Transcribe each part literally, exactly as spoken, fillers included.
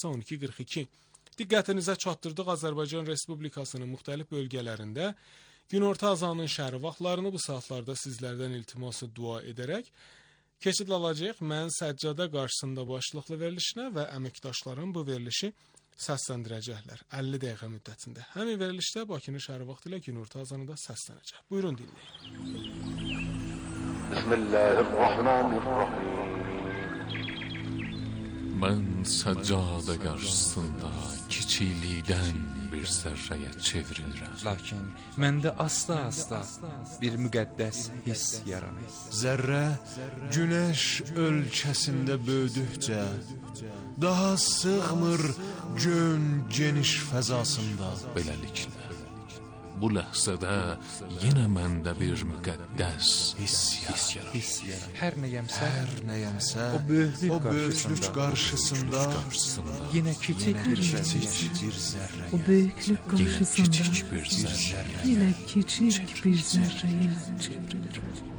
on iki qırx iki. Diqqətinizə çatdırdıq Azərbaycan Respublikasının müxtəlif bölgələrində günorta azanın şəhəri vaxtlarını bu saatlarda sizlərdən iltiması dua edərək keçid alacağıq. Mən Səccada qarşısında başlıqlı verilişinə və əməkdaşlarım bu verilişi səsləndirəcəklər əlli dəqiqə müddətində. Həmin verilişdə Bakının şəhəri vaxtı ilə günorta azanı da səslənəcək. Buyurun dinləyin. Bismillahirrahmanirrahim. Mən səccada qarşısında kiçiklikdən bir zərrəyə çevrilirəm. Lakin məndə asta-asta bir müqəddəs hiss yaranır. Zərrə günəş ölkəsində böyüdükcə daha sığmır gön geniş fəzasında. Beləliklə, bu ləhzədə yenə məndə bir müqəddəs hiss yaranır. Hiss yaranır. Hər nəyəmsə, Hər nəyəmsə o böyüklük o böyüklük qarşısında yenə kiçik bir kiçik zərrə. bir zərrə. O büyüklük karşısında Kiçik bir zərrə. yine küçük bir zerreye çevrilir.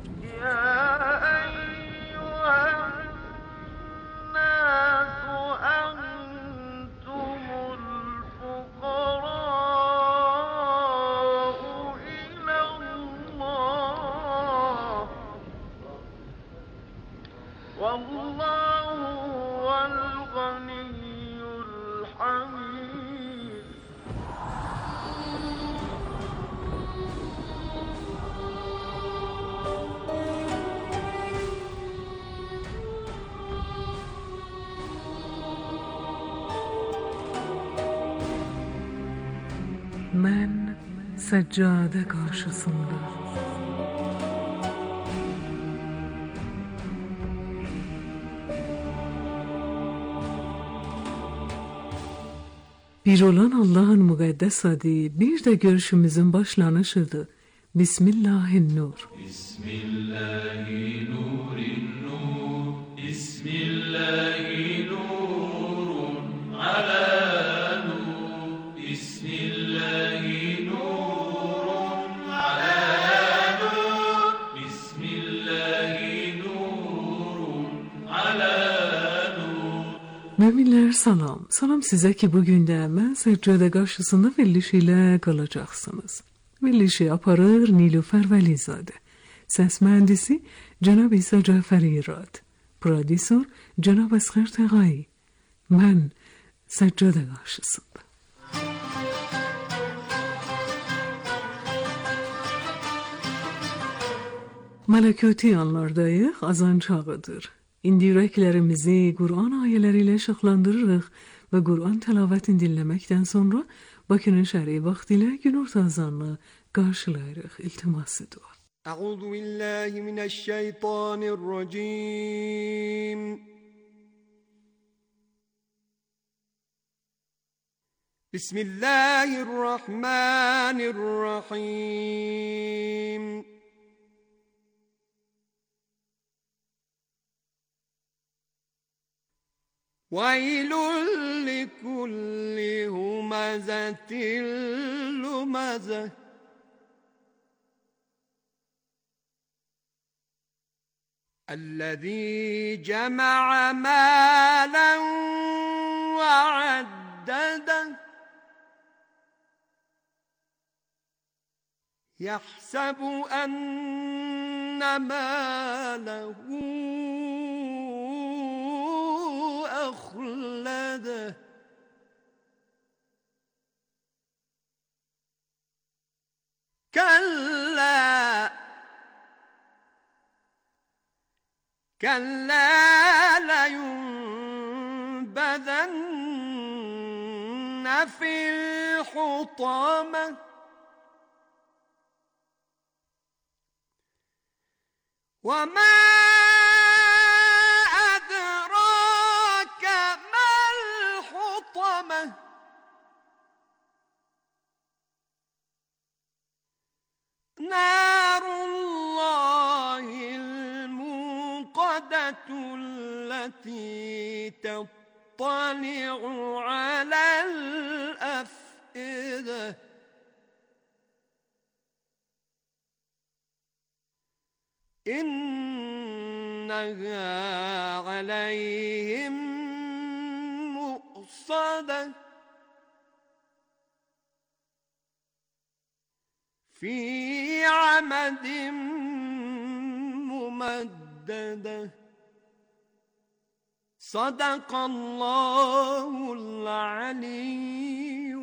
Ben seccade karşısında bir olan Allah'ın mukaddes adı bir de görüşümüzün başlanışıdır. Bismillahirrahmanirrahim. Bismillahirrahmanirrahim. Bismillahirrahmanirrahim. Ala nur. Bismillahirrahmanirrahim. Ala nur. Bismillahirrahmanirrahim. Ala nur. Müminler salam. Salam size ki bugün de mən seccade karşısında verilişi ile kalacaksınız. Verilişi aparır Nilüfer Velizade. Ses mühendisi Cenab-ı İsa Caferi Rad. Prodüsör Cenab-ı Esger Teğayi. Ben seccade karşısında. Mələkûti anlardayıq, azan çağıdır. İndi ürəklərimizi Qur'an ayələri şıxlandırırıq və Qur'an təlavətini dinləməkdən sonra Bakının şəri vaxtı ilə günorta azanını qarşılayırıq. İltiması dua. Əuzu billahi mineşşeytanirracim. Bismillahirrahmanirrahim. وَيْلٌ لِكُلِّ هُمَزَةٍ لُمَزَةٍ الَّذِي جَمَعَ مَالًا وَعَدَّدَهُ يَحْسَبُ أَنَّ مَالَهُ أخلده كلا كلا لينبذن في الحطمة وما نار الله الموقدة التي تطلع على الأفئدة إنها عليهم مؤصدة مسودة في عمد ممددة صدق الله العلي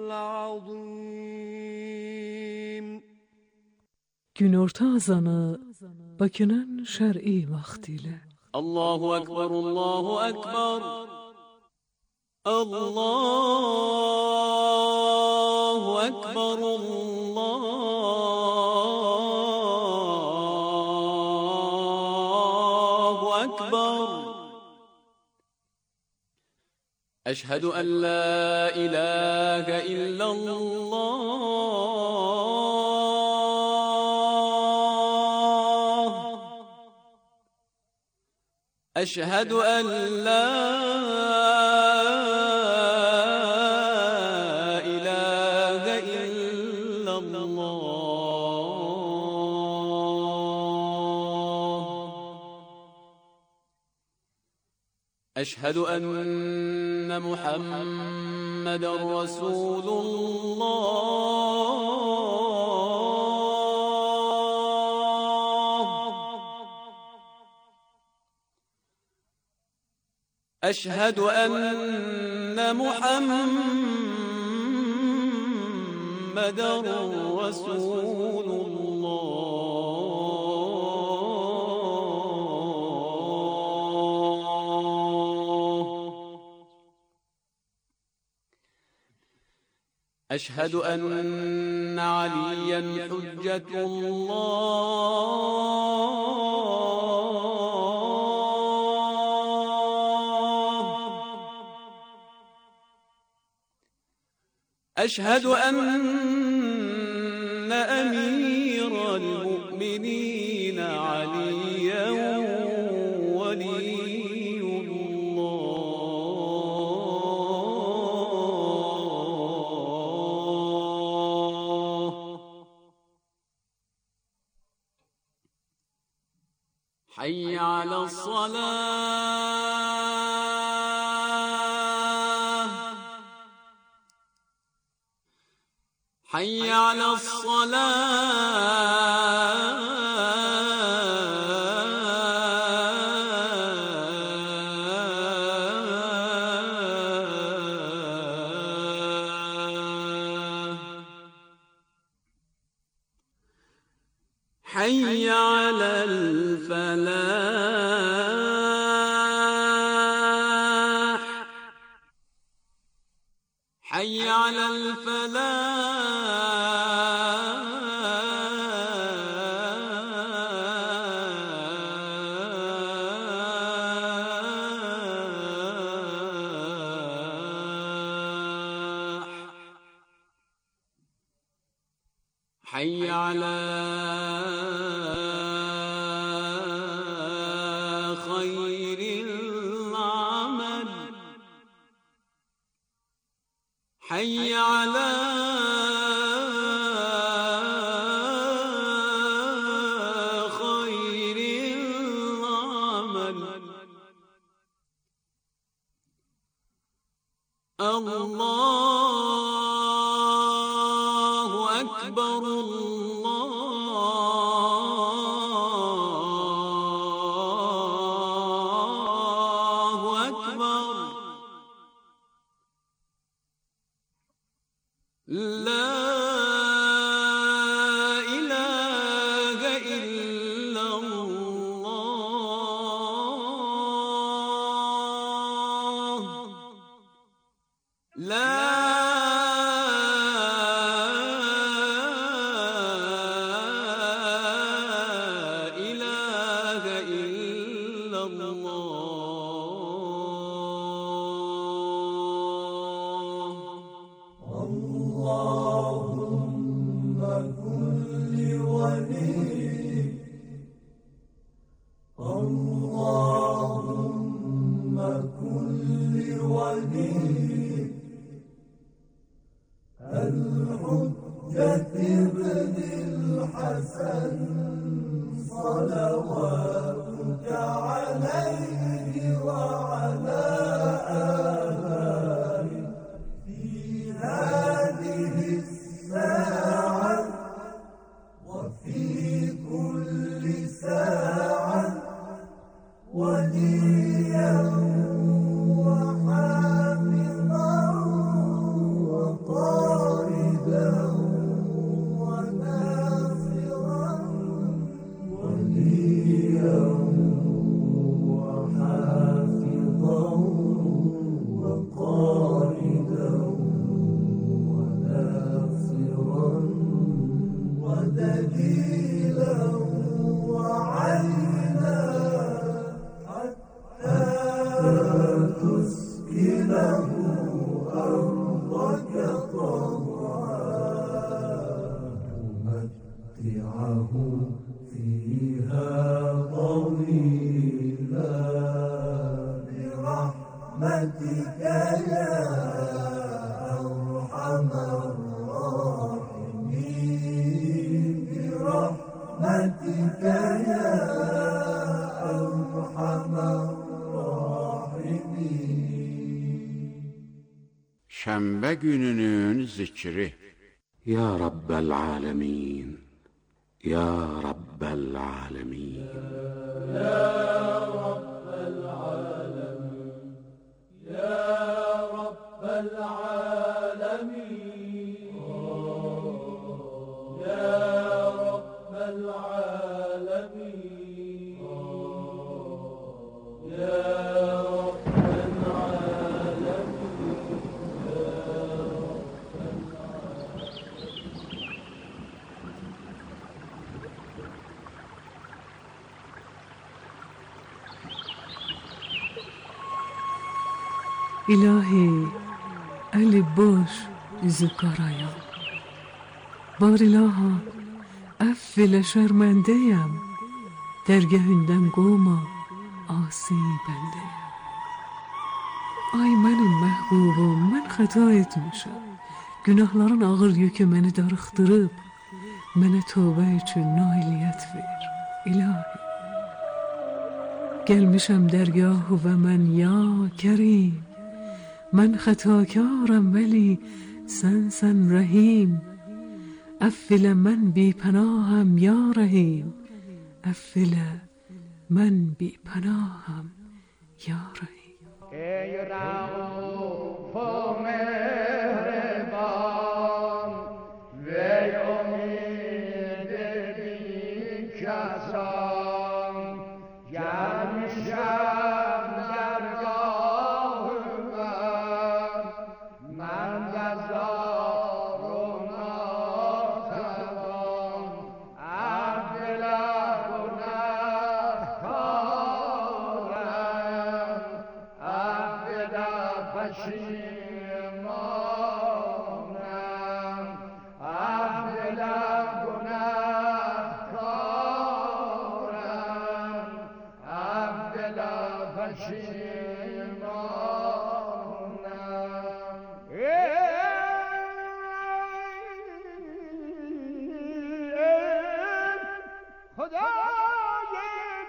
العظيم. Günorta azanı Bakü'nün şer'i vaktiyle. Allahu Ekber, Allahu Ekber, Allahu Ekber, Allahu Ekber. Eşhedü en la ilahe illallah. أشهد أن لا إله إلا الله. أشهد أن محمد رسول الله. أشهد أن محمد رسول الله. أشهد أن عليا حجة الله. أشهد أن أمير المؤمنين عليا ولي الله. حي على الصلاة. حي على الصلاة. حي على الفلاح. حي على الفلاح. حي على خير العمل. حي على خير العمل. الله أكبر، الله أكبر. لا إله إلا الله. لا إله إلا الله. اللهم كن لوليك، اللهم كن لوليك الحجة ابن الحسن صلواتك عليه وعلى آله Şənbə gününün zikri. Ya Rabbel alemin, Ya Rabbel alemin. Ya Rabbel alemin, Ya Rabbel alemin, Ya Rabbel alemin, Ya İlahi, eli boş, yüzü qarayam. Bar ilaha, əff ilə şərməndəyəm. Dərgəhündən qovma, asi bəndəyəm. Ay mənim məhbubum, mən xəta etmişəm. Günahların ağır yükü məni darıxdırıb. Mənə tövbə üçün nailiyyət ver, ilahi. Gəlmişəm dərgahı və mən ya Kərim. Mən xətakarəm vəli sənsən rəhim. Əff ilə mən bipənahəm ya rəhim. Əff ilə mən bipənahəm ya rəhim. Ey Rauf o mehreban ve umid bin kasan gelmişem dergahıma men gazaruna taban abdela günahkarem abdela peşimanem abdela günahkarem abdela peşimanem ey Hudâ-i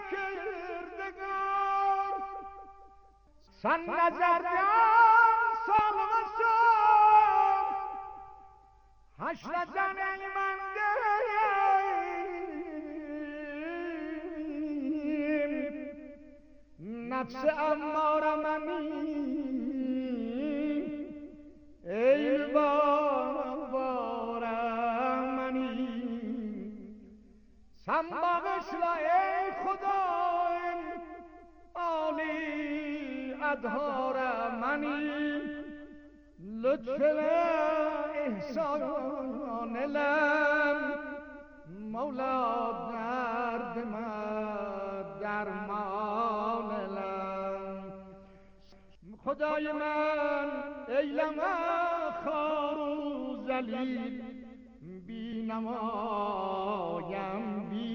kirdegâr sen nezerden salmışsın haşreden eymendeyim nefsi emmâre meni eyvâne vâre meni sen bağışla ey Hudâim âli adhار منی لطف و احسان لم مولا درد من درمان لم خدای من ایلمه خار و ذلیل بی نمایم بی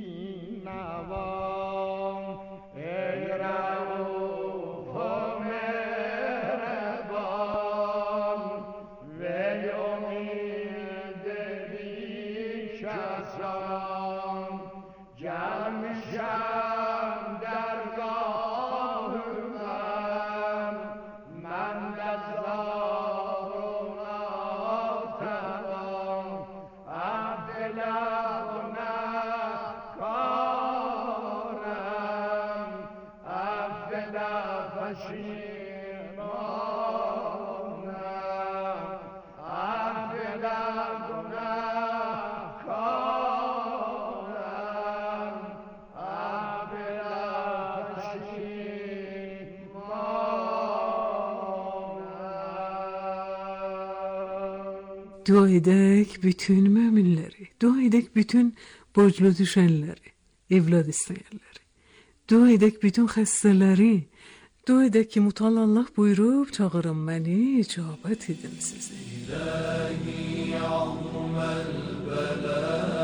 نوام ای رؤوف و مهربان و امید بیش از آن جمشم درگاه من من دزدار و ناتوان عبدالله نکارم عبدالله پشیمانم عبدالله گناهکارم عبدالله پشیمانم. Dua edək bütün möminləri, dua edək bütün borclu düşənləri, evlad istəyənləri, dua edək bütün xəstələri, dua edək ki, mutallah Allah buyurub, çağırın məni, icabət edim sizi. İlahi ya'mal bala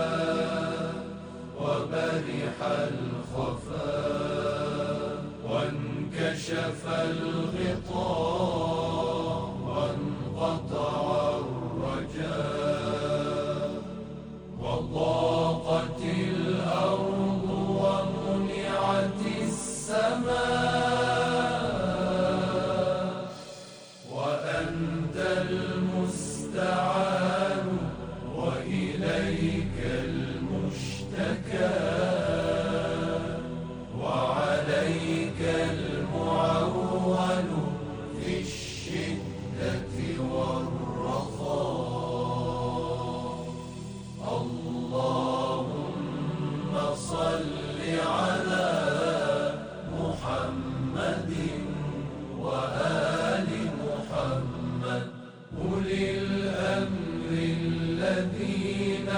və berihal khafa və nkəşəfəl ghita və nqata'ar rajaa və ضاقtil ardu və muni'atis samaa وأنت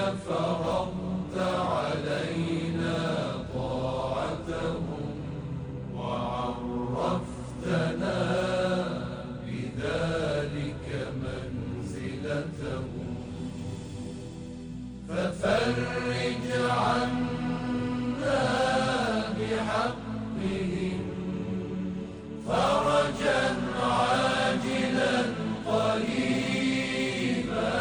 فرضت علينا طاعتهم وعرفتنا بذلك منزلتهم ففرج عنا بحقهم فرجا عاجلا قريبا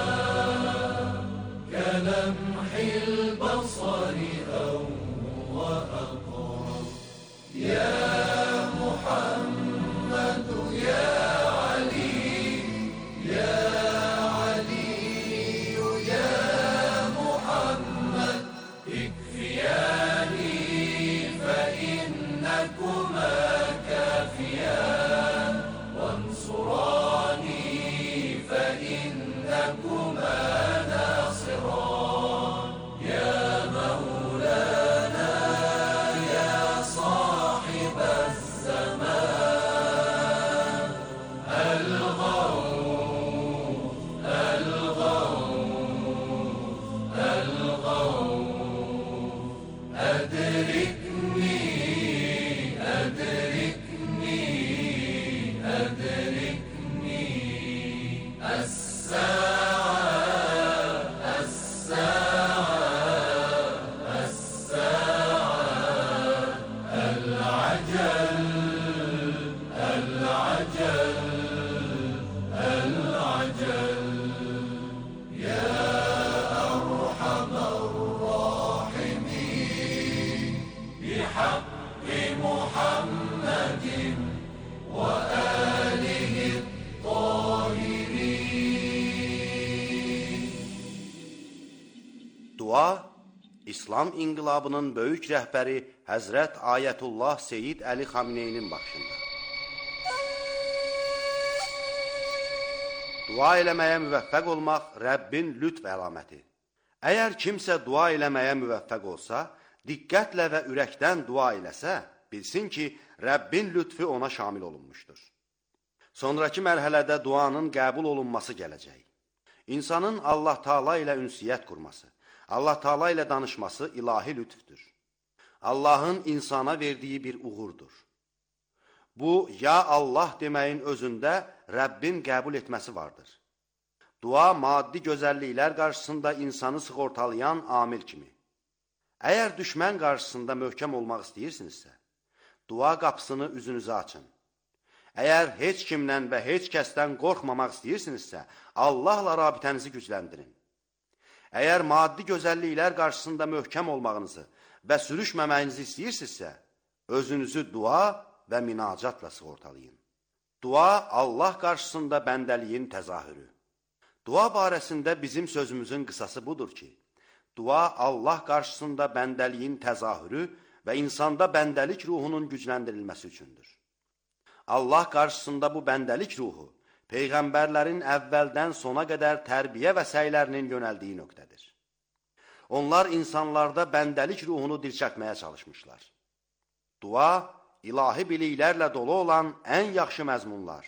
كلمح البصر أو وأقرب يا محمد يا علي يا علي يا محمد اكفياني فإنكما كافيان وانصراني فإنكما ناصران يا مولانا يا صاحب الزمان الغوث الغوث الغوث أدركني أدركني أدركني الساعة الساعة الساعة العجل العجل العجل يا أرحم الراحمين بحق محمد وآله الطاهرين. Dua, İslam inqilabının böyük rəhbəri Həzrət Ayətullah Seyyid Əli Xameneyinin başında. Dua eləməyə müvəffəq olmaq Rəbbin lütf əlaməti. Əgər kimsə dua eləməyə müvəffəq olsa, diqqətlə və ürəkdən dua eləsə, bilsin ki, Rəbbin lütfü ona şamil olunmuşdur. Sonraki mərhələdə duanın qəbul olunması gələcək. İnsanın Allah Taala ilə ünsiyyət qurması, Allah Taala ilə danışması ilahi lütfdür. Allahın insana verdiği bir uğurdur. Bu, ya Allah deməyin özündə Rəbbin qəbul etməsi vardır. Dua, maddi gözəlliklər qarşısında insanı sığortalayan amil kimi. Əgər düşmən qarşısında möhkəm olmaq istəyirsinizsə, dua qapısını üzünüzə açın. Əgər heç kimdən və heç kəsdən qorxmamaq istəyirsinizsə, Allahla rabitənizi gücləndirin. Əgər maddi gözəlliklər qarşısında möhkəm olmağınızı və sürüşməməyinizi istəyirsinizsə, özünüzü dua və minacatla sığortalayın. Dua Allah qarşısında bəndəliyin təzahürü. Dua barəsində bizim sözümüzün qısası budur ki, dua Allah qarşısında bəndəliyin təzahürü və insanda bəndəlik ruhunun gücləndirilməsi üçündür. Allah qarşısında bu bəndəlik ruhu, Peyğəmbərlərin əvvəldən sona qədər tərbiyə və səylərinin yönəldiyi nöqtədir. Onlar insanlarda bəndəlik ruhunu dirçətməyə çalışmışlar. Dua, ilahi biliklərlə dolu olan ən yaxşı məzmunlar.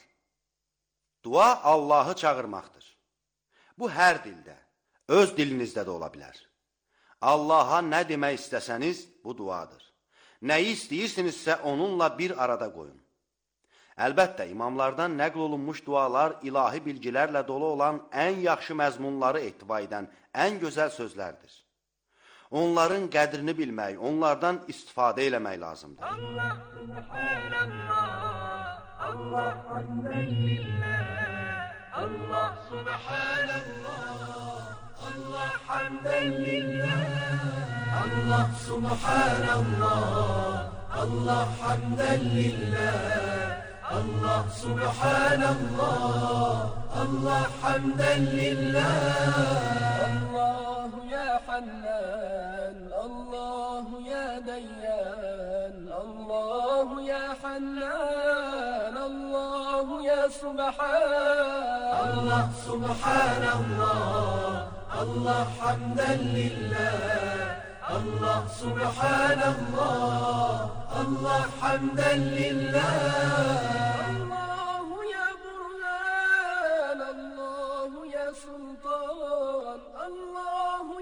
Dua, Allahı çağırmaqdır. Bu, hər dildə, öz dilinizdə də ola bilər. Allaha nə demək istəsəniz, bu duadır. Nəyi istəyirsinizsə, onunla bir arada qoyun. Əlbəttə, imamlardan nəql olunmuş dualar ilahi bilgilərlə dolu olan ən yaxşı məzmunları ehtiva edən ən gözəl sözlərdir. Onların qədrini bilmək, onlardan istifadə eləmək lazımdır. Allah subhanallah, Allah hamdəlillah, Allah subhanallah, Allah hamdəlillah, Allah subhanallah, Allah hamdəlillah, Allah subhanallah, Allah hamdəlillah. Allahu ya Hannan, Allahu ya Dayyan, Allahu ya Hannan, Allahu ya Subhan. Allah subhanallah, Allah hamdəlillah, Allah subhanallah, Allah hamdəlillah. Allahu ya Burhan, Allahu ya Sultan, Allahu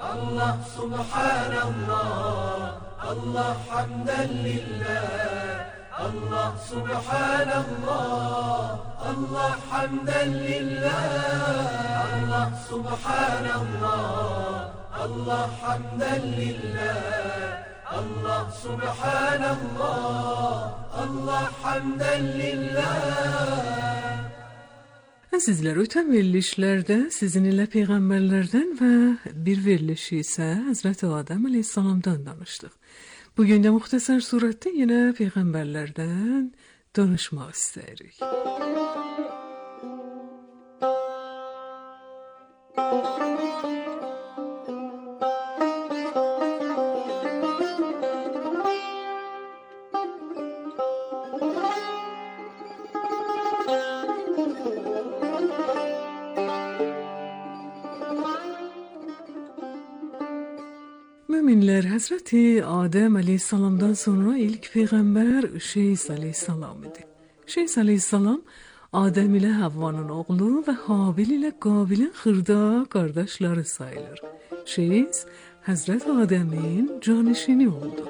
Allah subhanallah, Allah hamdan lillah. Allah subhanallah, Allah hamdan lillah. Allah subhanallah, Allah hamdan lillah. Allah subhanallah, Allah hamdan lillah. Əzizlər, ötən verilişlərdə sizin ilə peyğəmbərlərdən və bir veriliş isə Həzrəti Adəm əleyhissalamdan danışdıq. Bugün də müxtəsər surətdə yenə peyğəmbərlərdən danışmaq istəyirik. Müminlər, Həzrəti Adəm əleyhissalamdan sonra ilk peyğəmbər Şeys əleyhissalam idi. Şeys əleyhissalam Adəm ilə Havvanın oğlu və Habil ilə Qabilin xırda qardaşları sayılır. Şeys Həzrət Adəmin canişini oldu.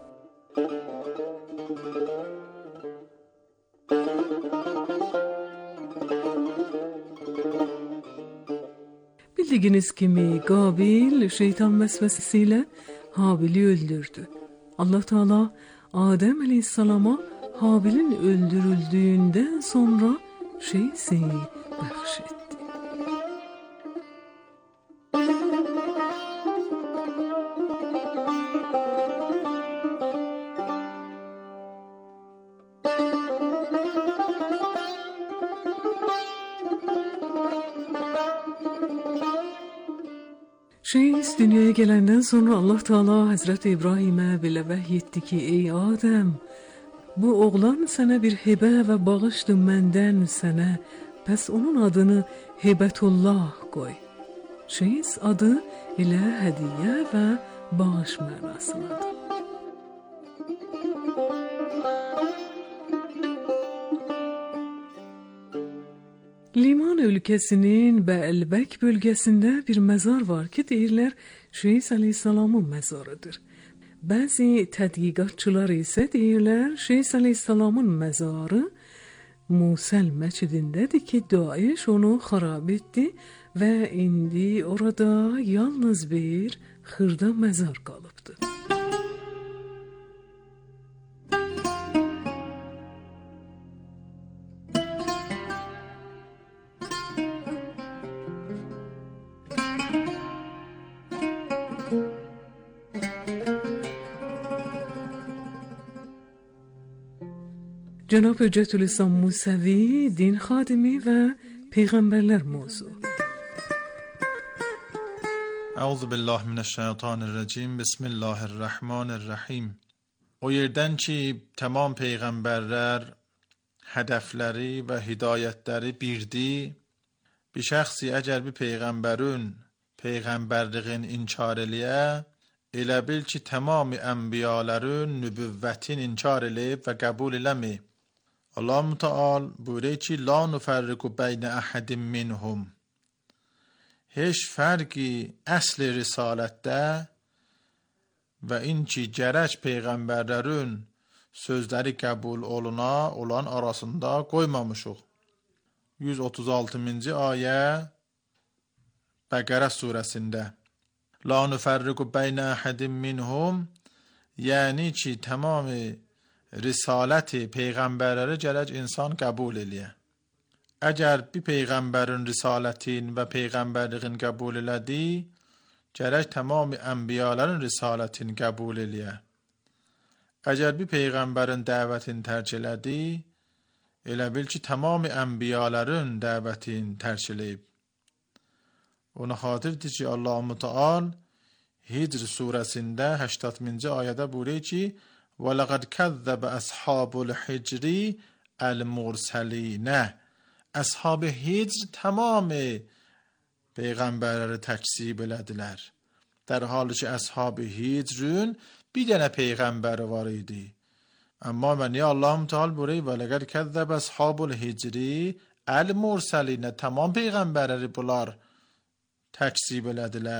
Bildiyiniz kimi Qabil şeytan vəsvəsilə Habil'i öldürdü. Allah Teala Adəm əleyhissalama Habil'in öldürüldüğünden sonra Şeys'i bəxş etdi. Şeys dünyaya gələndən sonra Allah Teala Həzrət İbrahimə belə vəhy etdi ki, ey Adəm, bu oğlan sənə bir hibə və bağışdır məndən sənə, pəs onun adını Hibətullah qoy. Şeys adı elə hədiyyə və bağış mənasındadır. Liman ölkəsinin Bəlbək bölgəsində bir məzar var ki, deyirlər Şeys əleyhissalamın məzarıdır. Bəzi tədqiqatçılar isə deyirlər Şeys əleyhissalamın məzarı Musəl məscidindədir ki, Daeş onu xarab etdi və indi orada yalnız bir xırda məzar qalıbdır. Cənab Höccətülislam Musəvi, din xadimi və peyğəmbərlər mövzu. Əuzu billahi minəşşeytanirracim. Bismillahirrahmanirrahim. O yerdən ki, tamam peyğəmbərlər hədəfləri və hidayətləri birdi, bir şəxsi əgər bir peyğəmbərin peyğəmbərliğin inkar eləyə, elə bil ki, tamamı ənbiyaların nübüvvətin inkar eləyib və qəbul eləmi. Allah Müteal buyuruyor ki la nuferriku beyne ahadim minhum. Heç fərqi əsli risalətdə və inki gərək peyğəmbərlərin sözləri qəbul oluna olan arasında qoymamışıq. yüz otuz altıncı ayə Bəqərə surəsində. La nuferriku beyne ahadim minhum, yəni ki tamamı risaləti peyğəmbərləri gərək insan qəbul eləyə. Əgər bir peyğəmbərin risalətin və peyğəmbərliğin qəbul elədi, gərək tamamı ənbiyaların risalətin qəbul eləyə. Əgər bir peyğəmbərin dəvətin tərk elədi, elə bil ki, tamamı ənbiyaların dəvətin tərk eləyib. Ona xatirdir ki, Allah Müteal Hicr surəsində səksəninci ayədə buyuruyor ki, وَلَقَدْ كَذَّبَ أَصْحَابُ الْحِجْرِ الْمُرْسَلِينَ. Əshab-ı Hicr tamamı peyğəmbərləri təkzib elədilər. در حالی ki, Əshab-ı Hicrün bir dənə peyğəmbəri var idi. Amma məni Allah Müteal buyuruyor وَلَقَدْ كَذَّبَ أَصْحَابُ الْحِجْرِ الْمُرْسَلِينَ. Tamam peyğəmbərləri bunlar təkzib elədilər.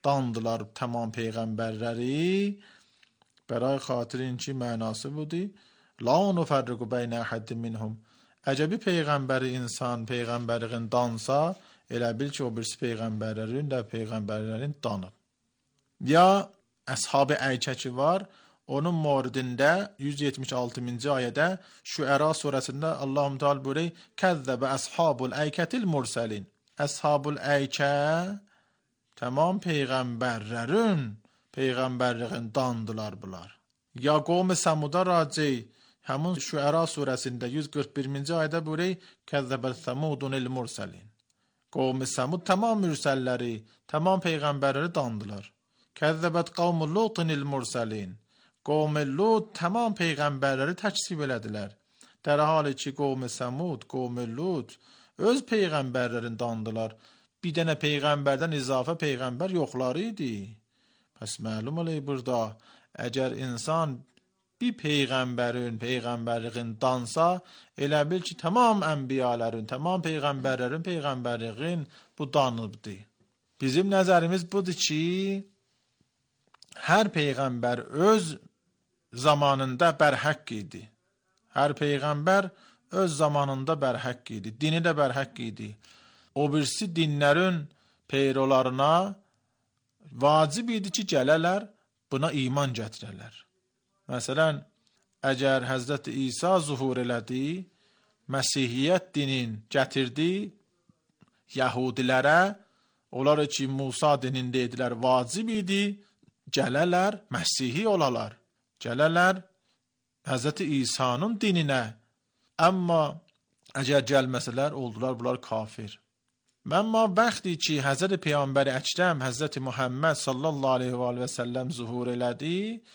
dandılar tamam peyğəmbərləri. Bəray xatirin ki, mənası budur. La nufarriqu beynə əhəddin minhum. Əcəbi peyğəmbəri insan peyğəmbərliğin dansa, elə bil ki, o birisi peyğəmbərlərin də peyğəmbərlərin danıb. Ya Əshab-ı Əykə ki var, onun moridində yüz yetmiş altıncı ayədə Şüəra surəsində Allah-u Teala buyuruyor: "Kəzzəbə əshabul əykətil mursəlin." Əshab-ül Əykə tamam peyğəmbərlərin peyğəmbərliğin dandılar bunlar. Ya qavm-ı Səmuda raci həmin Şüəra surəsində yüz qırx birinci ayədə buyuruyor: "Kəzzəbə Səmudunil mursəlin." Qavm-ı Səmud tamam mürsəlləri, tamam peyğəmbərləri dandılar. Kəzzəbət qavm-ı Lutunil mursəlin. Qavm-ı Lut tamam peyğəmbərləri təkzib elədilər. در حالی ki qavm-ı Səmud, qavm-ı Lut öz peyğəmbərlərini dandılar. Bir dənə peyğəmbərdən izafə peyğəmbər yoxları idi. Pəs məlum olay burada, əgər insan bir peyğəmbərin peyğəmbərliğin dansa, elə bil ki, tamam ənbiyalərin, tamam peyğəmbərlərin peyğəmbərliğin bu danıbdır. Bizim nəzərimiz budur ki, hər peyğəmbər öz zamanında bərhəq idi. Hər peyğəmbər öz zamanında bərhəq idi. Dini də bərhəq idi. O birisi dinlərin peyrolarına vacib idi ki, gələlər, buna iman gətirələr. Məsələn, əgər Həzrət İsa zuhur elədi, Məsihiyyət dinin gətirdi Yahudilərə, onlar ki, Musa dinində edilər, vacib idi, gələlər, Məsihi olalar, gələlər Həzrət İsa'nın dininə. Amma əgər gəlməsələr, oldular bunlar kafir. Məmma bəxti ki, Həzrət Peyğəmbər Əkrəm, Həzrət Muhammed sallallahu aleyhi və səlləm zuhur elədi,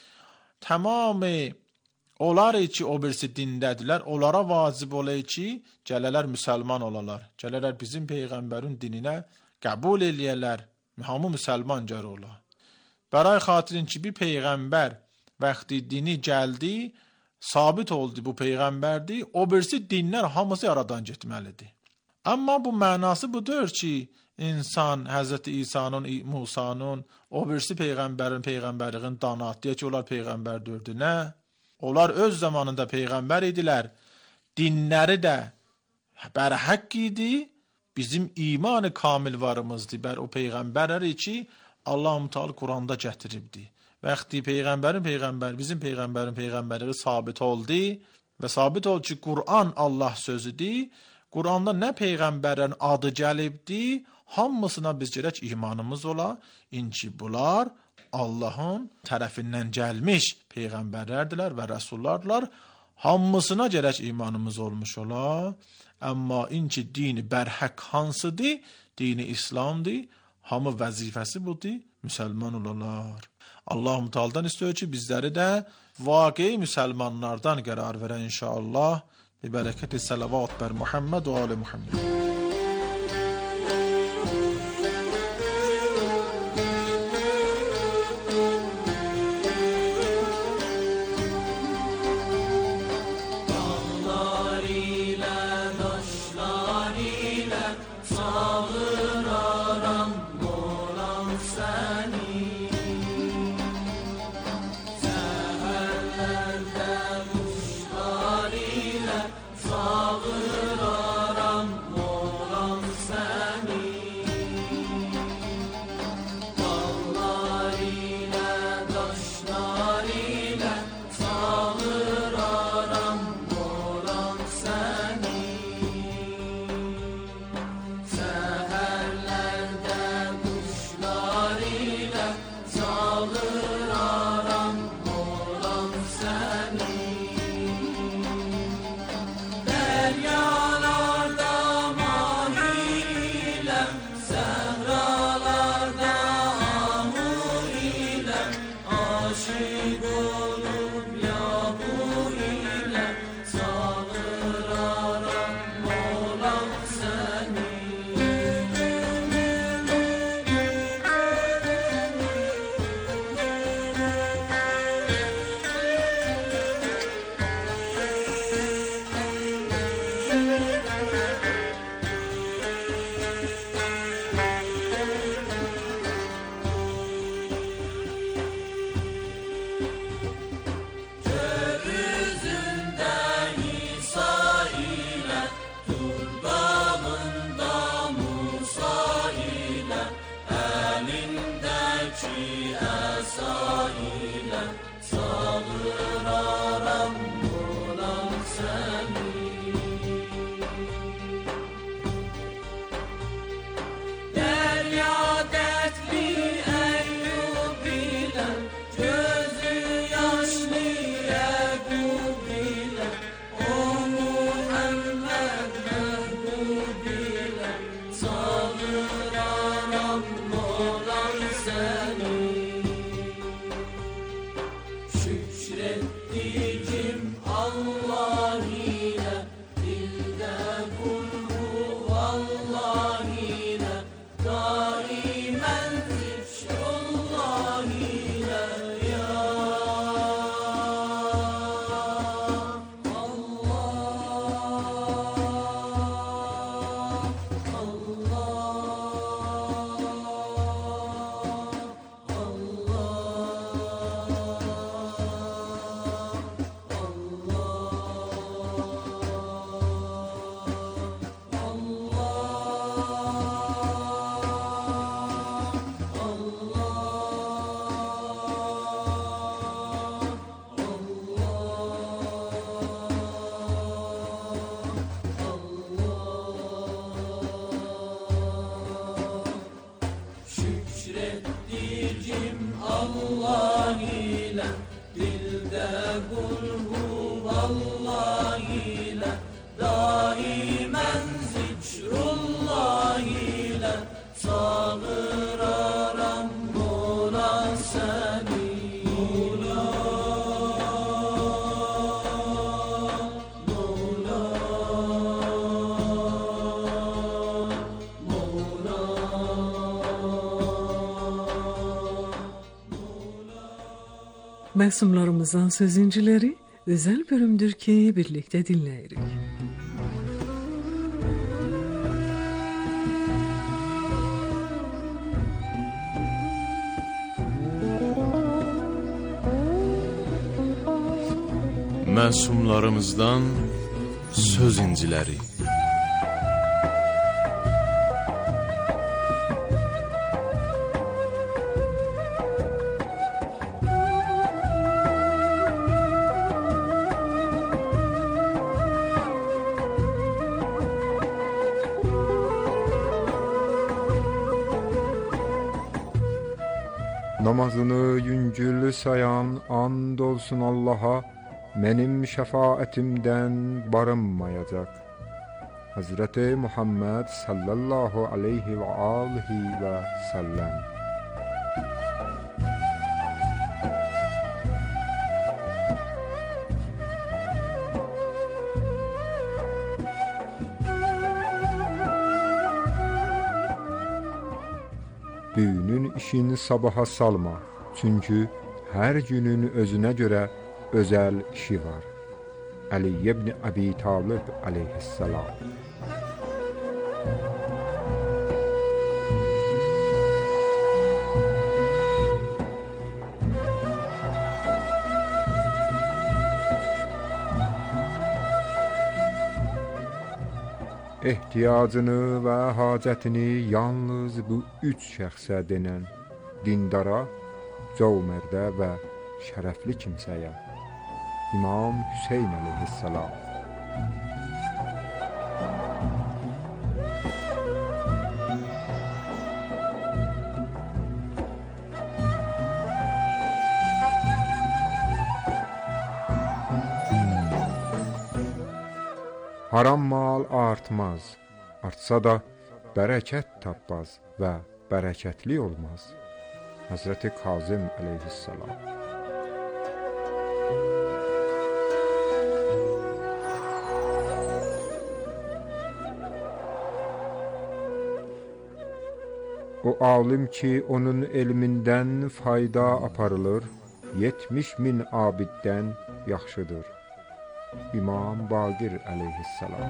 tamamı onlar ki, o birisi dindədirlər, onlara vacib olay ki, gələlər müsəlman olalar. Gələlər bizim Peyğəmbərin dininə qəbul eləyələr, hamı müsəlman gər ola. Bəray xatirin ki, bir Peyğəmbər vaxtı dini gəldi, sabit oldu bu Peyğəmbərdir, o birisi dinlər hamısı aradan getməlidir. Amma bu mənası budur ki, insan Həzrət İsa'nın, Musa'nın, o birisi Peyğəmbərin Peyğəmbərliğin danat, deyək ki, onlar Peyğəmbər dördü, nə? Onlar öz zamanında Peyğəmbər idilər, dinləri də bərhəq idi, bizim imanı kamil varımızdır, bər o Peyğəmbərləri ki, Allah-u Teala Quranda gətiribdi. Vaxtı Peyğəmbərin Peyğəmbər, bizim Peyğəmbərin Peyğəmbərliği sabit oldu və sabit oldu ki, Qur'an Allah sözüdür. Qur'anda nə Peyğəmbərin adı gəlibdi, hamısına biz gərək imanımız ola, inki bunlar Allahın tərəfindən gəlmiş Peyğəmbərlərdilər və Rəsullardılar, hamısına gərək imanımız olmuş ola. Amma inki dini bərhəq hansıdır, dini İslamdır, hamı vəzifəsi budur, müsəlman olarlar. Allah-u Teala'dan istiyor ki, bizləri də vaqi müsəlmanlardan qərar verə inşallah. Bi bərəkəti salavat bər Muhammed və ali Muhammed. Sağıraram Şükrettiğim Allah ile dilde kul huvallah ile daimen zikrullah ile ya Şükrettiğim Allah ile dilde kul huvallah ile daimen zikrullah ile çağıraram Mola seni Mola Mola Məsumlarımızın sözüncüleri özel bölümdür ki birlikte dinleyirik. Məsumlarımızdan söz inciləri. Namazını yüngül sayan and olsun Allah'a, mənim şəfaətimdən barınmayacaq. Hazreti Muhammed sallallahu aleyhi və alihi və səlləm. Düğünün işini sabaha salma, çünkü her günün özüne göre özel işi var. Ali ibn Abi Talib aleyhisselam. Ehtiyacını və hacətini yalnız bu üç şəxsə denən dindara, cömərdə və şərəfli kimsəyə, İmam Hüseyn əleyhissalam. Haram mal artmaz, artsa da bərəkət tapmaz və bərəkətli olmaz. Hazreti Kazım aleyhissalam. O alim ki, onun elmindən fayda aparılır, yetmiş min abiddən yaxşıdır. İmam Baqir aleyhissalam.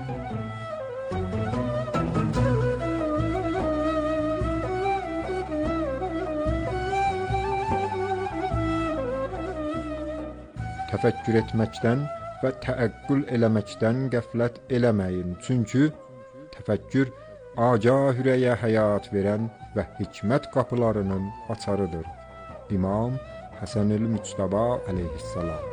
Təfəkkür etməkdən və təəqqül eləməkdən qəflət eləməyin. Çünki təfəkkür agah ürəyə həyat verən və hikmət qapılarının açarıdır. İmam Həsən-ül Müctəba aleyhissalam.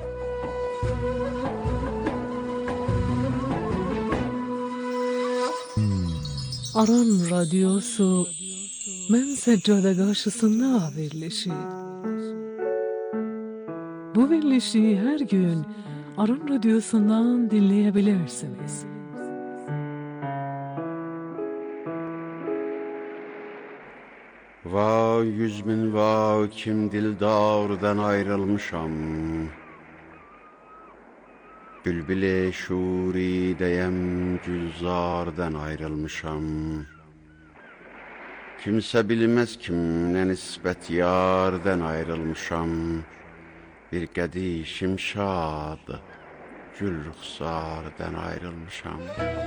Aran Radyosu Mən Səccada qarşısında verilişi. Bu verilişi her gün Aran Radyosu'ndan dinleyebilirsiniz. Vay yüz min vay kim dildardan ayrılmışam. Bülbül-i şurideyem gülzardan ayrılmışam. Kimse bilmez kimle nispet yardan ayrılmışam. Bir qədişim şad, gül ruxsardan ayrılmışam.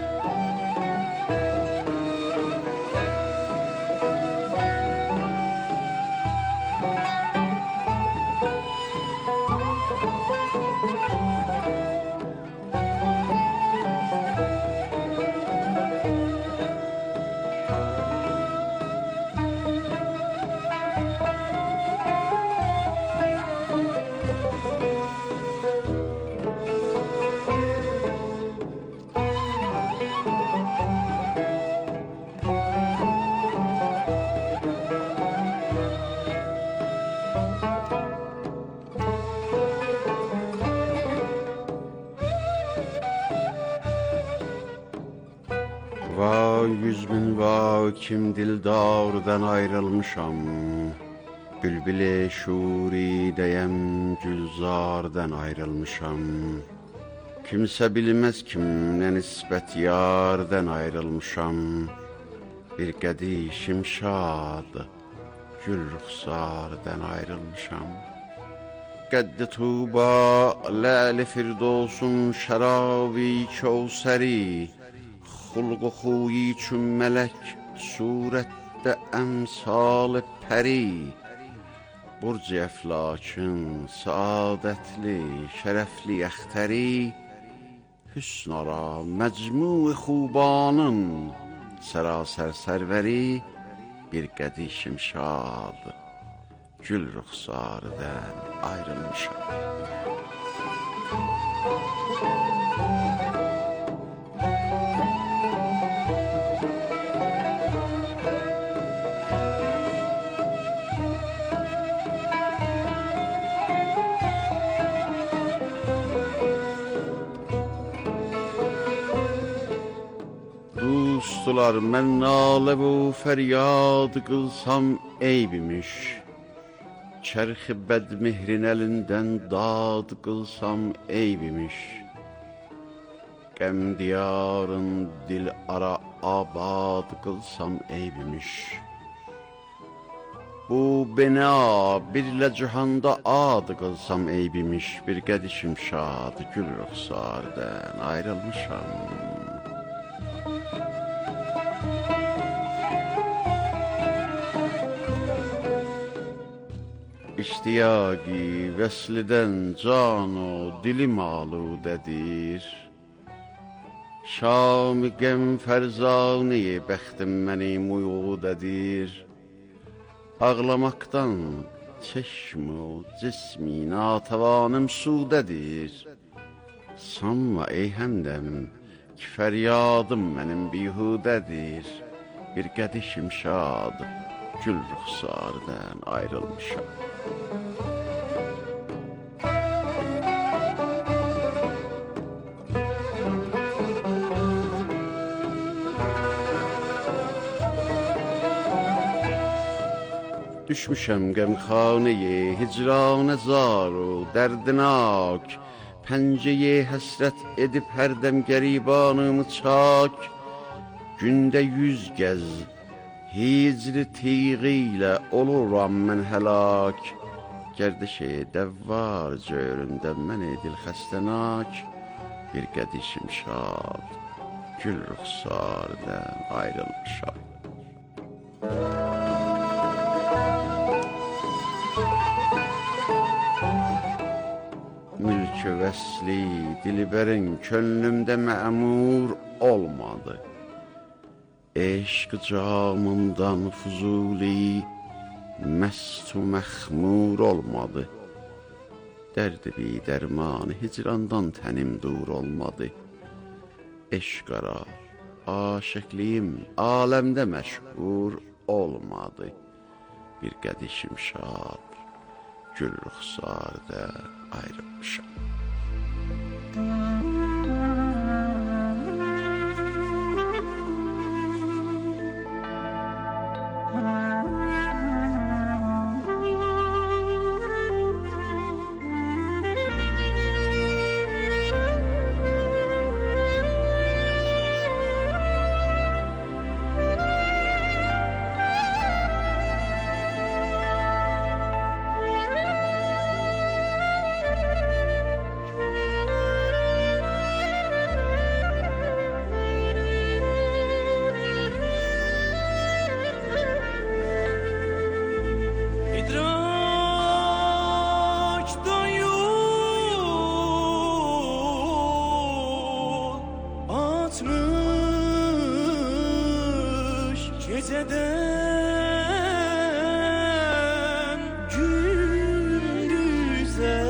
Vay yüz min vay kim dildardan ayrılmışam. Bülbül-i şurideyem gülzardan ayrılmışam. Kimse bilmez kimle nispet yardan ayrılmışam. Bir qədişim şad, gül ruxsardan ayrılmışam. Qəddi tuba, ləli firdolsun şərabi kəvsəri. Xulq-u xuyi çün mələk, surətdə əmsal pəri. Burc-i əflakın, saadətli, şərəfli əxtəri. Hüsn ara, məcmu-i xubanın, sərasər sərvəri. Bir qədişim şad, gül ruxsardan ayrılmışam. Dostular, mən nalə bu fəryad qılsam eybimiş. Çərxi bədmehrin əlindən dad qılsam eybimiş. Qəm diyarın dil ara abad qılsam eybimiş. Bu bina birlə cihanda ad qılsam eybimiş. Bir qədişim şad, gül ruxsardan ayrılmışam. İştiyaqi vəslidən can o dilim aludədir. Şam-ı qəm fərzani bəxtim mənim uyudədir. Ağlamaqdan çeşm-i cismi natəvanım sudədir. Sanma ey həmdəm ki fəryadım mənim bihudədir. Bir qədişim şad, gül ruxsardan ayrılmışam. Düşmüşəm qəmxanəyə, hicranə zaru, dərdinak. Pəncəyə həsrət edib hərdəm qəribanımı çak. Gündə yüz gəz, hicri tiği ilə oluram mən həlak. Gərdişə dəvvar cöründə mən edil xəstənak. Bir qədişim şad, gül ruxsardan ayrılmışam. Mülk-ü vəsli dilbərin könlümdə məmur olmadı. Eşq camından fuzuli məst-u məxmur olmadı. Dərdi bi dərmanı hicrandan tənim dur olmadı. Eşq ara, aşıqliyim aləmdə məşhur olmadı. Bir qədişim şad, gül ruxsardan ayrılmışam. Geceden gündüze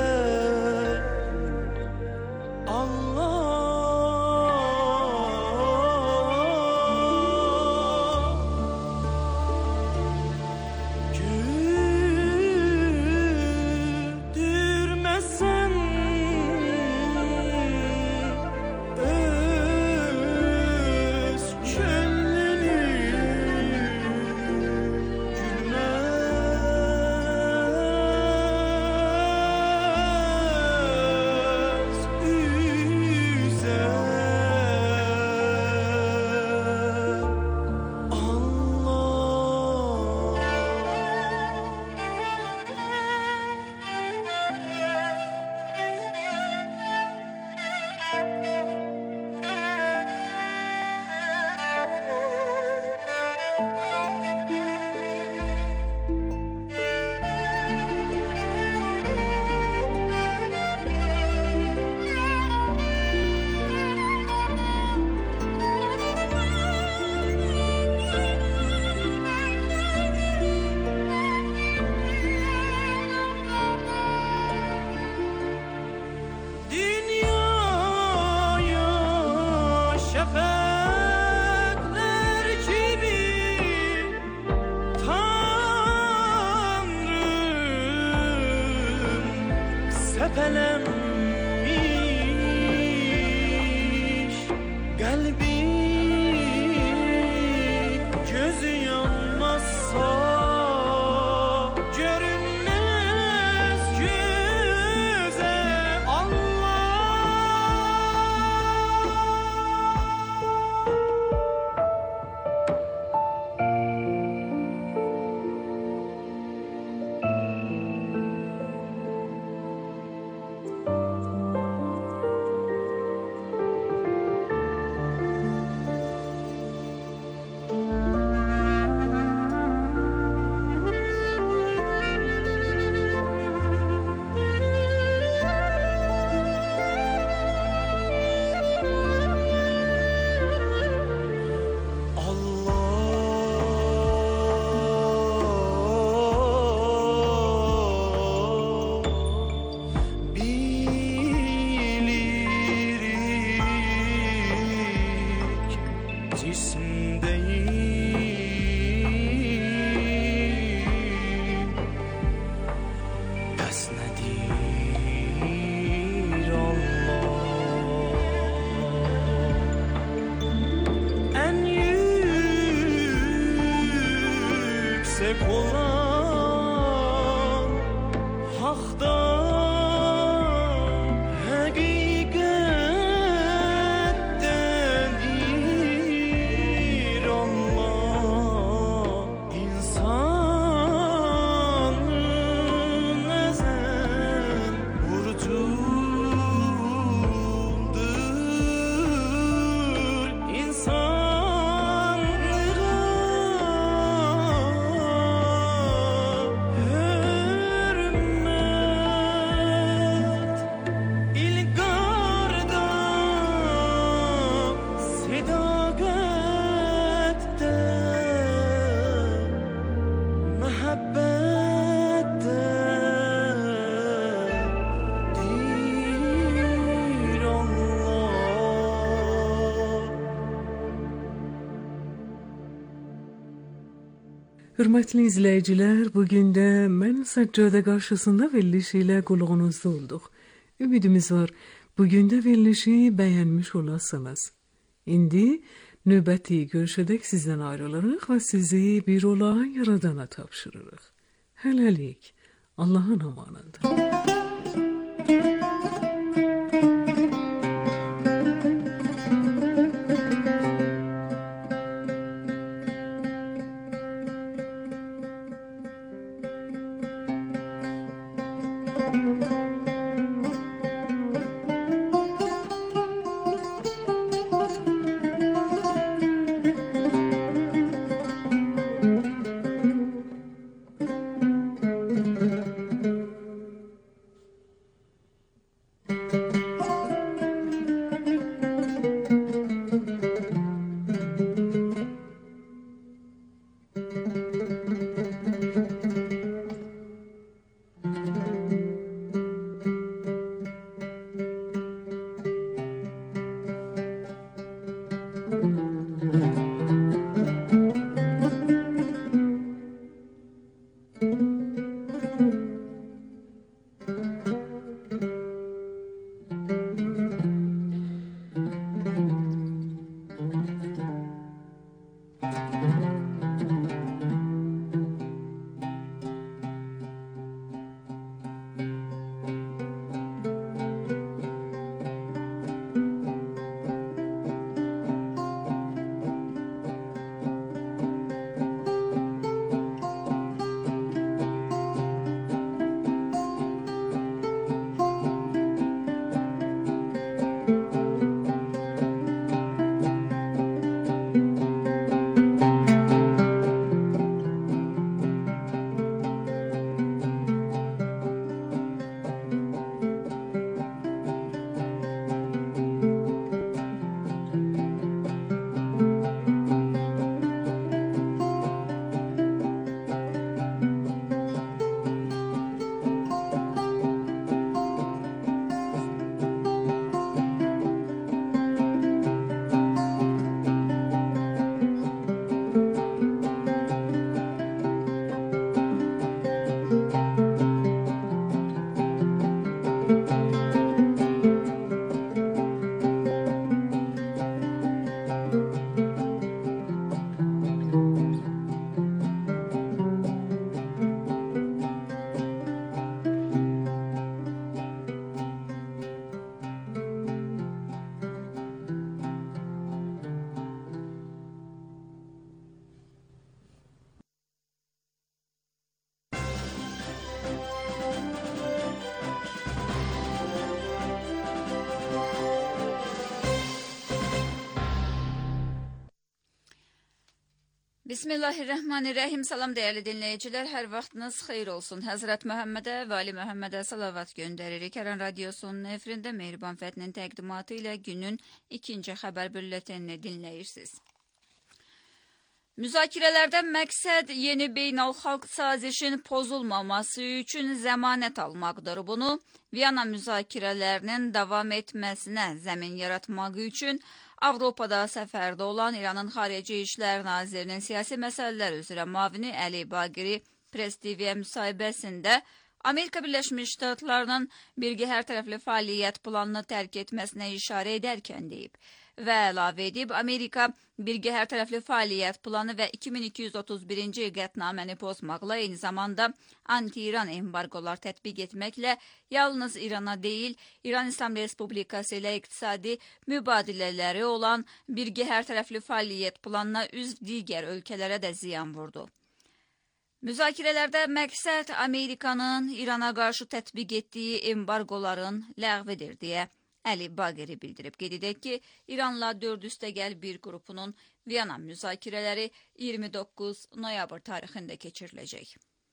sepelenmiş kalbi, gözü yanmazsa görünmez göze Allah. Hürmetli izleyiciler, bugün de mən Səccade qarşısında verilişi ilə qulağınızda olduq. Ümidimiz var, bugün de verilişi beğenmiş olasınız. İndi növbəti görüşədək sizdən ayrılırıq və sizi bir olan Yaradana tapşırırıq. Hələlik, Allahın amanında. Bismillahirrahmanirrahim. Salam değerli dinleyiciler. Her vaxtınız xeyir olsun. Həzrət Məhəmmədə və Ali Məhəmmədə salavat göndəririk. Kəran Radiosunun efrində Mehriban Fətinin təqdimatı ilə günün ikinci xəbər bülletenini dinləyirsiniz. Müzakirələrdə məqsəd yeni beynəlxalq sazişin pozulmaması üçün zəmanət almaqdır. Bunu Viyana müzakirələrinin davam etməsinə zəmin yaratmaq üçün Avropada səfərdə olan İranın Xarici İşlər Nazirinin siyasi məsələlər üzrə müavini Əli Baqiri Press T V-yə müsahibəsində Amerika Birləşmiş Ştatlarının birgə hər tərəfli fəaliyyət planını tərk etməsinə işarə edərkən deyib və əlavə edib, Amerika birgə hər tərəfli fəaliyyət planı və iki min iki yüz otuz birinci qətnaməni pozmaqla eyni zamanda anti-İran embargolar tətbiq etməklə yalnız İrana deyil, İran İslam Respublikası ilə iqtisadi mübadilələri olan birgə hər tərəfli fəaliyyət planına üzv digər ölkələrə də ziyan vurdu. Müzakirələrdə məqsəd Amerikanın İrana qarşı tətbiq etdiyi embargoların ləğvidir deyə Əli Baqiri bildirib. Qeyd edək ki, İranla dörd üstəgəl bir qrupunun Viyana müzakirələri iyirmi doqquz noyabr tarixində keçiriləcək.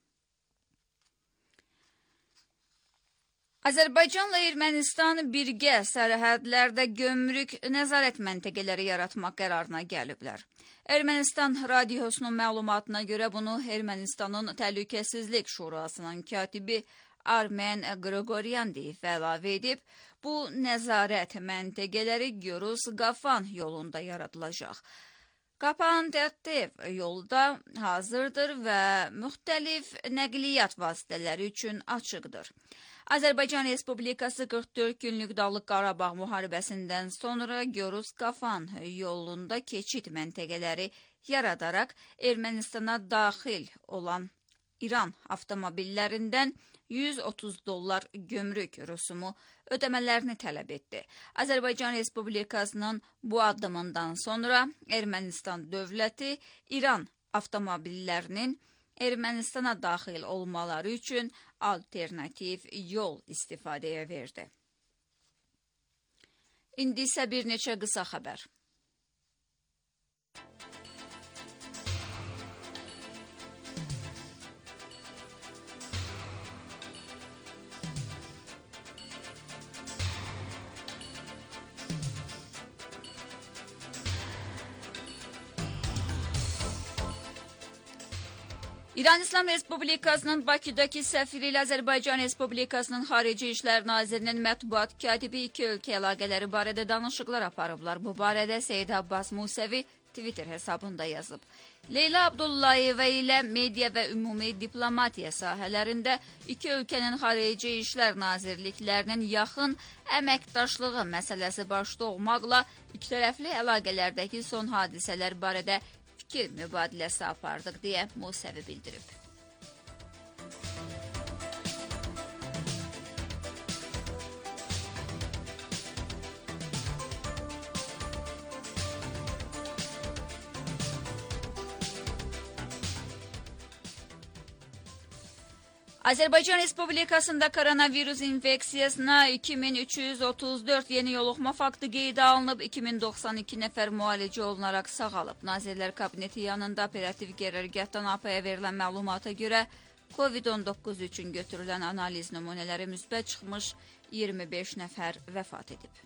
Azərbaycanla Ermənistan birgə sərhədlərdə gömrük nəzarət məntəqələri yaratmaq qərarına gəliblər. Ermənistan radiosunun məlumatına görə bunu Ermənistanın Təhlükəsizlik Şurasının katibi Armen Qroqoryan deyib və əlavə edib, bu nəzarət məntəqələri Görüz-Qafan yolunda yaradılacaq. Qapan-Tərtev yolda hazırdır və müxtəlif nəqliyyat vasitələri üçün açıqdır. Azərbaycan Respublikası qırx dörd günlük Dağlıq Qarabağ müharibəsindən sonra Görüz-Qafan yolunda keçid məntəqələri yaradaraq Ermənistana daxil olan İran avtomobillərindən yüz otuz dollar gömrük rüsumu ödəmələrini tələb etdi. Azərbaycan Respublikasının bu addımından sonra Ermənistan dövləti İran avtomobillərinin Ermənistana daxil olmaları üçün alternativ yol istifadəyə verdi. İndi isə bir neçə qısa xəbər. İran İslam Respublikasının Bakıdakı səfiri ilə Azərbaycan Respublikasının Xarici İşlər Nazirinin mətbuat katibi iki ölkə əlaqələri barədə danışıqlar aparıblar. Bu barədə Seyid Abbas Musəvi Twitter hesabında yazıb. Leyla Abdullayeva ilə media və ümumi diplomatiya sahələrində iki ölkənin Xarici İşlər Nazirliklərinin yaxın əməkdaşlığı məsələsi başda olmaqla ikitərəfli əlaqələrdəki son hadisələr barədə fikir mübadiləsi apardıq deyə Musəvi bildirib. Azərbaycan Respublikasında koronavirus infeksiyasına iki min üç yüz otuz dörd yeni yoluxma faktı qeydə alınıb, iki min doxsan iki nəfər müalicə olunaraq sağalıb. Nazirlər Kabineti yanında operativ qərargahdan A P-yə verilən məlumata görə COVID on doqquz üçün götürülən analiz nümunələri müsbət çıxmış, iyirmi beş nəfər vəfat edib.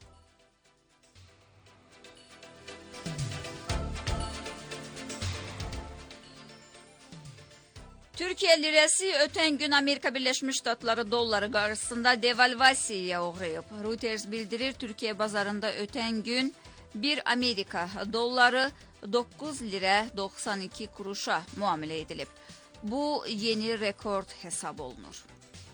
Türkiyə lirəsi ötən gün Amerika Birləşmiş Ştatları dolları qarşısında devalvasiyaya uğrayıb. Reuters bildirir, Türkiyə bazarında ötən gün bir Amerika dolları doqquz lirə doxsan iki kuruşa müamilə edilib. Bu yeni rekord hesab olunur.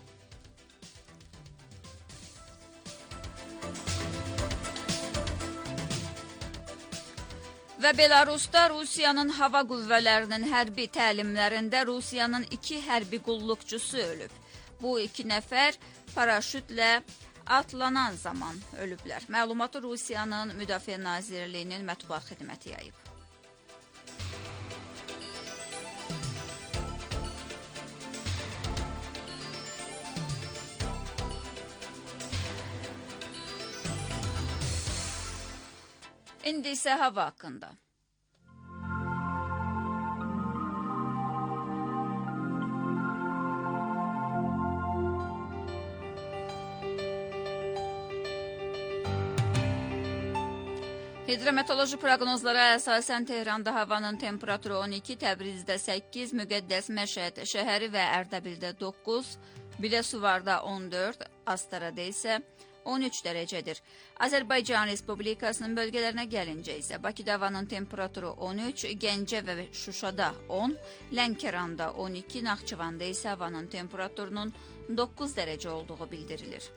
Və Belarusda Rusiyanın hava qüvvələrinin hərbi təlimlərində Rusiyanın iki hərbi qulluqçusu ölüb. Bu iki nəfər paraşütlə atlanan zaman ölüblər. Məlumatı Rusiyanın Müdafiə Nazirliyinin mətbuat xidməti yayıb. İndi isə hava haqqında. Hidrometeoroloji proqnozlara əsasən Tehranda havanın temperaturu on iki, Təbrizdə səkkiz, Müqəddəs Məşəd şəhəri və Ərdəbildə doqquz, Biləsuvarda on dörd, Astarada isə on üç dərəcədir. Azərbaycan Respublikasının bölgələrinə gəlincə isə Bakıda havanın temperaturu on üç, Gəncə və Şuşada on, Lənkəranda on iki, Naxçıvanda isə havanın temperaturunun doqquz dərəcə olduğu bildirilir.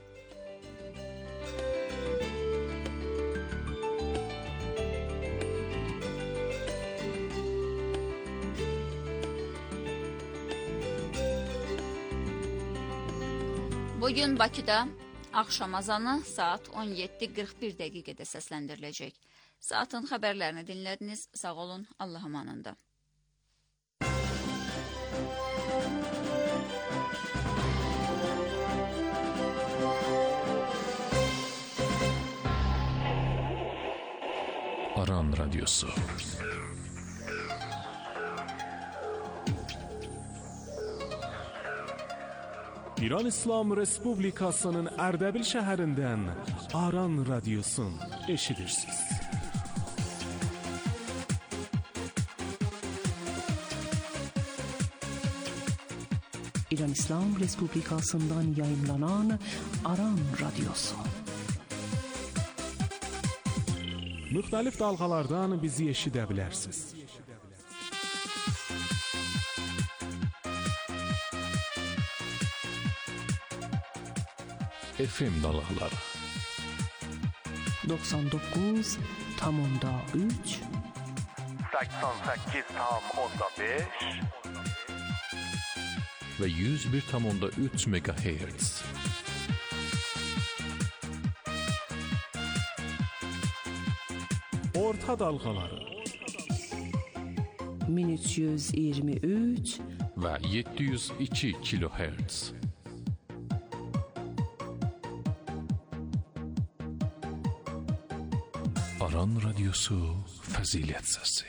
Bugün Bakıda axşam azanı saat on yeddi qırx bir dəqiqədə səsləndiriləcək. Saatın xəbərlərini dinlədiniz. Sağ olun, Allah amanında. Aran Radyosu. İran İslam Respublikasının Ərdəbil şəhərindən Aran Radyosun eşidirsiniz. İran İslam Respublikasından yayınlanan Aran Radyosu. Müxtəlif dalğalardan bizi eşidə bilərsiniz. F M dalğaları doksan doqquz tam onda üç, səksən səkkiz tam onda beş və yüz bir tam onda üç megahertz. Orta dalğaları min üç yüz iyirmi üç və yeddi yüz iki kilohertz. Aran Radyosu Fəzilət Səsi.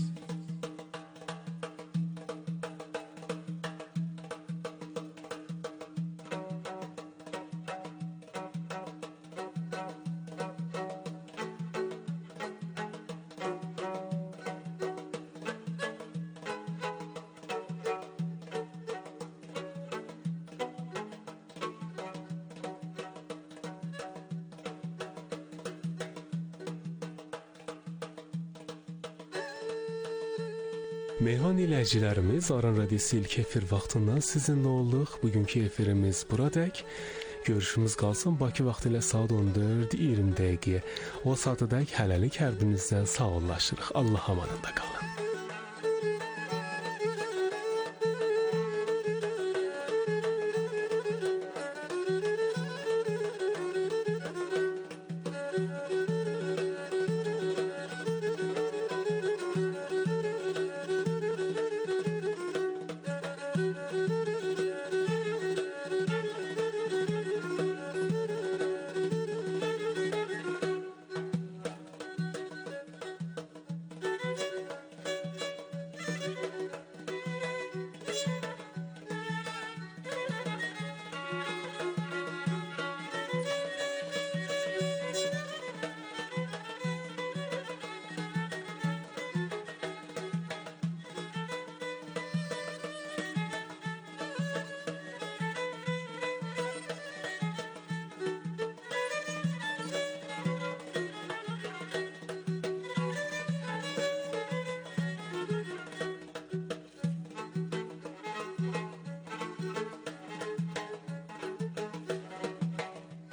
Meyhan iləccilərimiz Aran Radyosu ilk efir vaxtından sizinlə olduq. Bugünkü efirimiz buradək. Görüşümüz qalsın Bakı vaxtı ilə saat on dörd iyirmi dəqiqəyə. O saatədək hələlik hər birinizdən sağollaşırıq. Allah amanında qalın.